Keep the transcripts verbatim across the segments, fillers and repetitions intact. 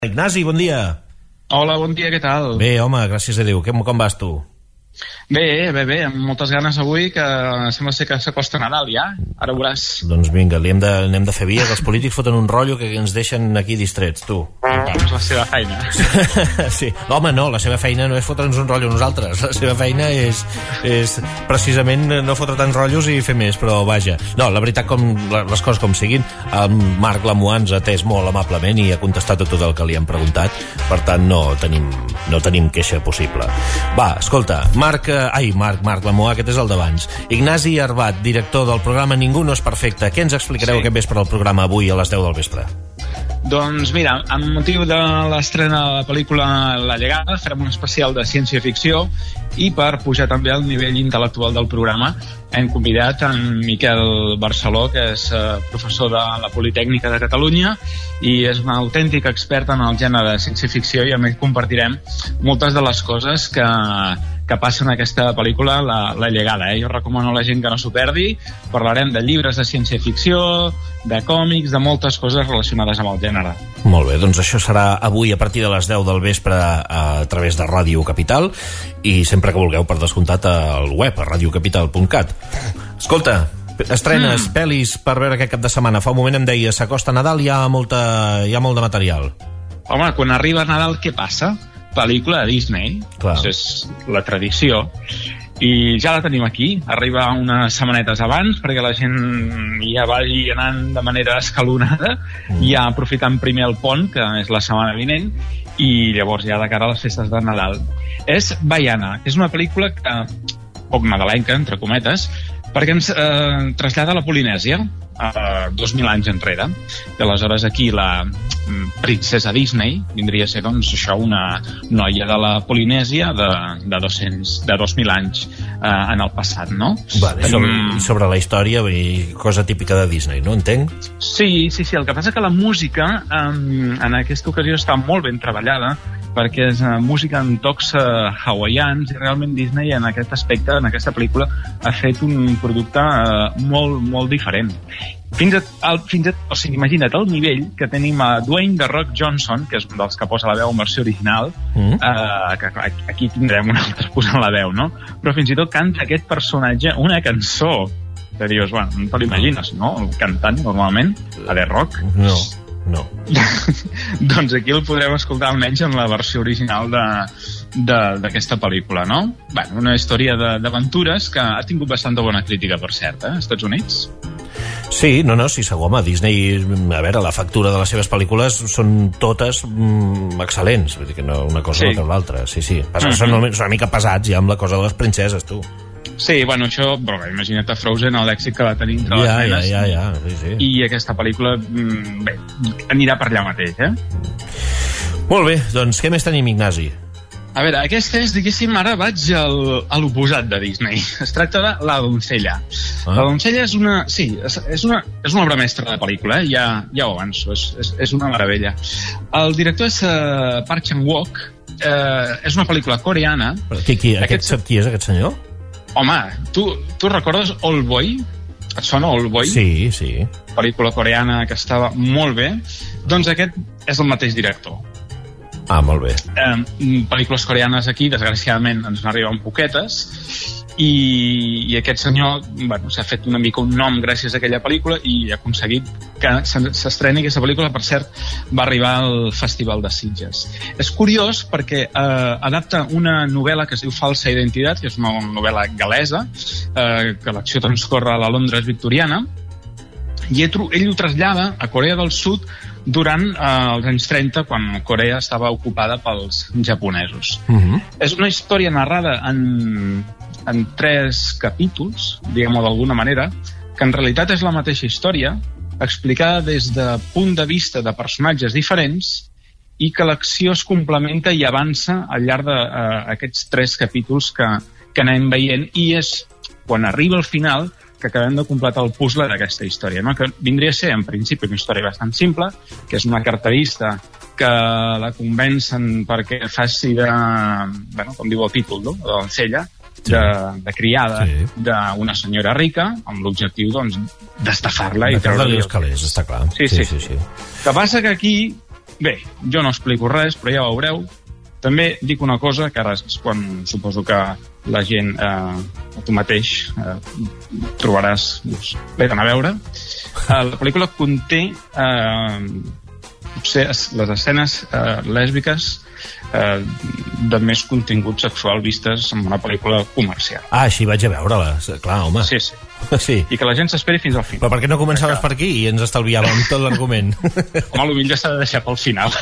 Ignasi, bon dia. Hola, bon dia, què tal? Bé, home, gràcies a Déu. Com, com vas tu? Bé, bé, bé, amb moltes ganes avui, que sembla ser que s'acosta Nadal ja, ara veuràs. Doncs vinga, li hem de, n'hem de fer via, que els polítics foten un rotllo que ens deixen aquí distrets, tu. És la seva feina. Sí, home, no, la seva feina no és fotre'ns un rotllo a nosaltres, la seva feina és, és precisament no fotre tants rotllos i fer més, però vaja. No, la veritat, com les coses com siguin, el Marc Lamuà ens ha atès molt amablement i ha contestat a tot el que li han preguntat, per tant no tenim, no tenim queixa possible. Va, escolta, Marc, ai, Marc, Marc Lamuà, aquest és el d'abans. Ignasi Arbat, director del programa Ningú no és perfecte. Què ens explicareu sí. aquest vespre al programa avui a les deu del vespre? Doncs mira, amb motiu de l'estrena de la pel·lícula La Llegada farem un especial de ciència-ficció i per pujar també al nivell intel·lectual del programa hem convidat en Miquel Barceló, que és eh, professor de la Politècnica de Catalunya i és un autèntic expert en el gènere de ciència-ficció i amb ell compartirem moltes de les coses que, que passen en aquesta pel·lícula La, la Llegada. Eh? Jo recomano a la gent que no s'ho perdi. Parlarem de llibres de ciència-ficció, de còmics, de moltes coses relacionades amb el gènere. Molt bé, doncs això serà avui a partir de les deu del vespre a través de Ràdio Capital i sempre que vulgueu, per descomptat, al web, a radiocapital punt cat. Escolta, estrenes, mm. pel·lis per veure aquest cap de setmana. Fa un moment em deia, s'acosta Nadal, hi ha, molta, hi ha molt de material. Home, quan arriba Nadal, què passa? Pel·lícula de Disney, Clar. Això és la tradició, i ja la tenim aquí, arriba unes setmanetes abans perquè la gent ja vagi anant de manera escalonada, mm. ja aprofitant primer el pont, que és la setmana vinent, i llavors ja de cara a les festes de Nadal. És Vaiana, és una pel·lícula que, poc nadalenca, entre cometes, perquè ens eh, trasllada a la Polinèsia, eh, dos mil anys enrere, i aleshores aquí la princesa Disney vindria a ser, doncs, això, una noia de la Polinèsia de, de, dos-cents, de dos mil anys eh, en el passat, no? Vale, sobre, um, sobre la història, i cosa típica de Disney, no? Entenc? Sí, sí, sí, el que passa que la música um, en aquesta ocasió està molt ben treballada, perquè és uh, música en tocs uh, hawaians, i realment Disney en aquest aspecte, en aquesta pel·lícula, ha fet un producte uh, molt, molt diferent. Fins a, al, fins a, o sigui, imagina't el nivell que tenim a Dwayne The Rock Johnson, que és un dels que posa la veu en versió original, mm. uh, que aquí tindrem un altre posant la veu, no? Però fins i tot canta aquest personatge una cançó que dius, bueno, no te l'imagines, no? Cantant normalment, a The Rock. No. No. Doncs aquí el podrem escoltar almenys en la versió original d'aquesta pel·lícula, no? Bé, una història d'aventures que ha tingut bastanta bona crítica, per cert, eh? Als Estats Units. Sí, no, no, sí, segur, home, Disney, a veure, la factura de les seves pel·lícules són totes mm, excel·lents, vull dir que no una cosa sí. no l'altra, sí, sí. Passa, mm-hmm. són, són una mica pesats ja amb la cosa de les princeses, tu. Sí, bueno, això, però imagina't a Frozen, el l'èxit que va tenir entre ja, les nenes, ja, ja, ja, sí, sí. i aquesta pel·lícula, bé, anirà per allà mateix, eh? Molt bé, doncs què més tenim, Ignasi? A veure, aquesta és, diguéssim, ara vaig al, a l'oposat de Disney. Es tracta de La Doncella. Ah. La Doncella és una... Sí, és, és, una, és una obra mestra de pel·lícula, eh? Ja, ja ho avanço, és, és, és una meravella. El director és uh, Park Chan-wook, uh, és una pel·lícula coreana. Però qui, qui, aquest, aquest, qui és aquest senyor? Home, tu, tu recordes Old Boy? Et sona Old Boy? Sí, sí. Pel·lícula coreana que estava molt bé. Doncs aquest és el mateix director. Ah, molt bé. Eh, pel·lícules coreanes aquí, desgraciadament, ens n'arriben poquetes, i, i aquest senyor, bueno, s'ha fet una mica un nom gràcies a aquella pel·lícula i ha aconseguit que s'estreni aquesta pel·lícula. Per cert, va arribar al Festival de Sitges. És curiós perquè eh, adapta una novel·la que es diu Falsa Identitat, que és una novel·la galesa, eh, que l'acció transcorre a la Londres victoriana, i ell ho trasllada a Corea del Sud durant eh, els anys trenta, quan Corea estava ocupada pels japonesos. Uh-huh. És una història narrada en, en tres capítols, diguem-ho d'alguna manera, que en realitat és la mateixa història, explicada des de punt de vista de personatges diferents, i que l'acció es complementa i avança al llarg d'aquests eh, tres capítols que, que anem veient, i és quan arriba al final que acabem de completar el puzzle d'aquesta història, no? Que vindria a ser, en principi, una història bastant simple, que és una carterista que la convencen perquè faci de, bueno, com diu el títol, no? De doncella, de, de criada sí. d'una senyora rica, amb l'objectiu, doncs, d'estafar-la i treure-li els calés, està clar. Sí, sí, sí, sí. sí. Que passa que aquí bé, jo no explico res, però ja ho veureu. També dic una cosa, que ara és quan suposo que la gent, eh, tu mateix, eh, trobaràs, doncs, bé, d'anar a veure. Eh, la pel·lícula conté eh, potser les escenes eh, lèsbiques eh, de més contingut sexual vistes en una pel·lícula comercial. Ah, així vaig a veure-la, clar, home. Sí, sí. Sí. I que la gent s'esperi fins al final. Però per què no començaves per aquí i ens estalviàvem tot l'argument? Home, potser s'ha de deixar pel final.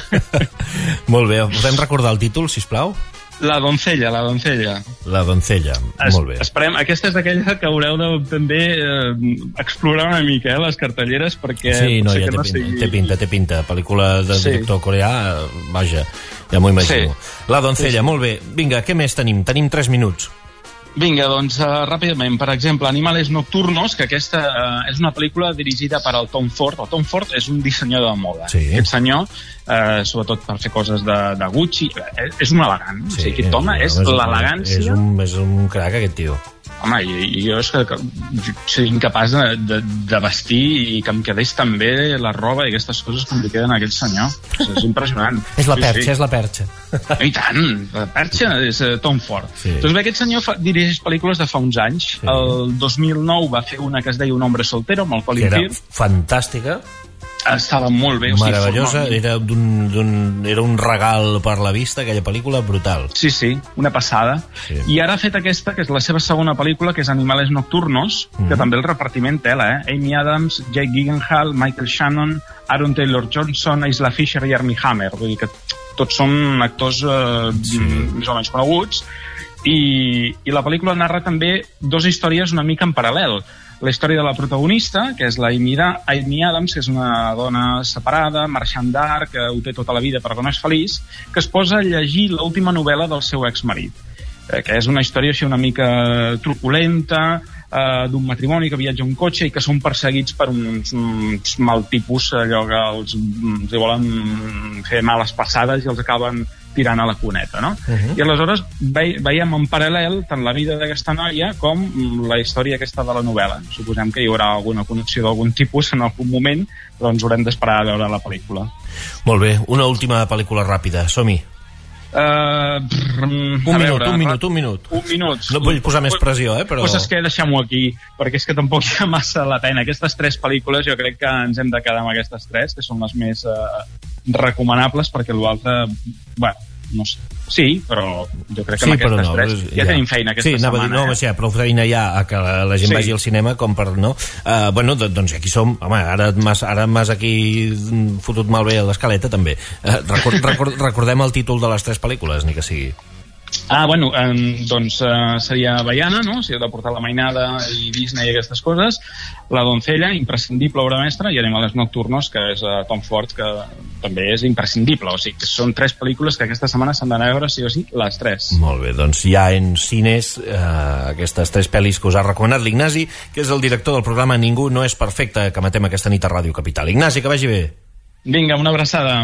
Molt bé, podem recordar el títol, sisplau? La doncella, la doncella. La doncella, es, molt bé. Esperem, aquesta és d'aquella que haureu de també eh, explorar una mica, eh, les cartelleres, perquè... Sí, no, ja té, no pinta, sigui... té pinta, té pinta. Pel·lícula de sí. director coreà, vaja, ja m'ho imagino. Sí. La doncella, sí, sí. Molt bé. Vinga, què més tenim? Tenim tres minuts. Vinga, doncs, uh, ràpidament, per exemple, Animales Nocturnos, que aquesta uh, és una pel·lícula dirigida per al Tom Ford. El Tom Ford és un dissenyador de moda. Sí. Aquest senyor, uh, sobretot per fer coses de, de Gucci, eh, és un elegant. Sí, o sigui, aquest home és, és l'elegància... És un, és un crac, aquest tio. Home, i, i jo és que, que soc incapaç de, de, de vestir i que em quedés tan bé la roba i aquestes coses com li queden a aquest senyor. És, és impressionant. És la perxa, sí, sí. és la perxa. I tant, la perxa és uh, Tom Ford. Sí. Doncs bé, aquest senyor fa, dirigeix pel·lícules de fa uns anys. Sí. El dos mil nou va fer una que es deia Un hombre soltero, amb el Colin Firth. Era fantàstica. Estava molt bé. Meravellosa, o sigui, era, d'un, d'un, era un regal per la vista, aquella pel·lícula, brutal. Sí, sí, una passada. Sí. I ara ha fet aquesta, que és la seva segona pel·lícula, que és Animales Nocturnos, mm. que també el repartiment tela, eh? Amy Adams, Jake Gyllenhaal, Michael Shannon, Aaron Taylor-Johnson, Isla Fisher i Armie Hammer. Vull dir que tots són actors eh, sí. més o menys coneguts. I, i la pel·lícula narra també dues històries una mica en paral·lel. La història de la protagonista, que és la Amy Adams, que és una dona separada, marxant d'art, que ho té tota la vida però que no és feliç, que es posa a llegir l'última novel·la del seu exmarit, eh, que és una història així una mica truculenta, eh, d'un matrimoni que viatja un cotxe i que són perseguits per uns, uns mal tipus, allò que els, els volen fer males passades i els acaben tirant a la cuneta, no? Uh-huh. I aleshores ve, veiem en paral·lel tant la vida d'aquesta noia com la història aquesta de la novel·la. Suposem que hi haurà alguna connexió d'algun tipus en algun moment, però ens haurem d'esperar a veure la pel·lícula. Molt bé, una última pel·lícula ràpida, som-hi. Uh, brr, un, minut, veure, un minut, un minut, un minut. No vull posar més pressió, eh? Però... Doncs és que deixem-ho aquí, perquè és que tampoc hi ha massa la pena. Aquestes tres pel·lícules jo crec que ens hem de quedar amb aquestes tres, que són les més uh, recomanables, perquè l'altre, bueno, no sé. Sí, però jo crec que sí, amb aquestes no, tres ja, ja tenim feina aquesta sí, setmana. Dir, no, eh? Sí, prou feina ja a que la, la gent sí. vagi al cinema com per no. Uh, bueno, doncs aquí som. Home, ara m'has aquí fotut malbé l'escaleta també. Uh, record, record, recordem el títol de les tres pel·lícules, ni que sigui. Ah, bueno, eh, doncs eh, seria Baiana, no? Si heu de portar la mainada i Disney i aquestes coses. La doncella, imprescindible obra mestra, i Animales Nocturnos, que és uh, Tom Ford, que també és imprescindible. O sigui, que són tres pel·lícules que aquesta setmana s'han d'anar a veure, sí o sí, les tres. Molt bé, doncs hi ha en cines eh, aquestes tres pel·lis que us ha recomanat l'Ignasi, que és el director del programa Ningú no és perfecte, que matem aquesta nit a Ràdio Capital. Ignasi, que vagi bé. Vinga, una abraçada.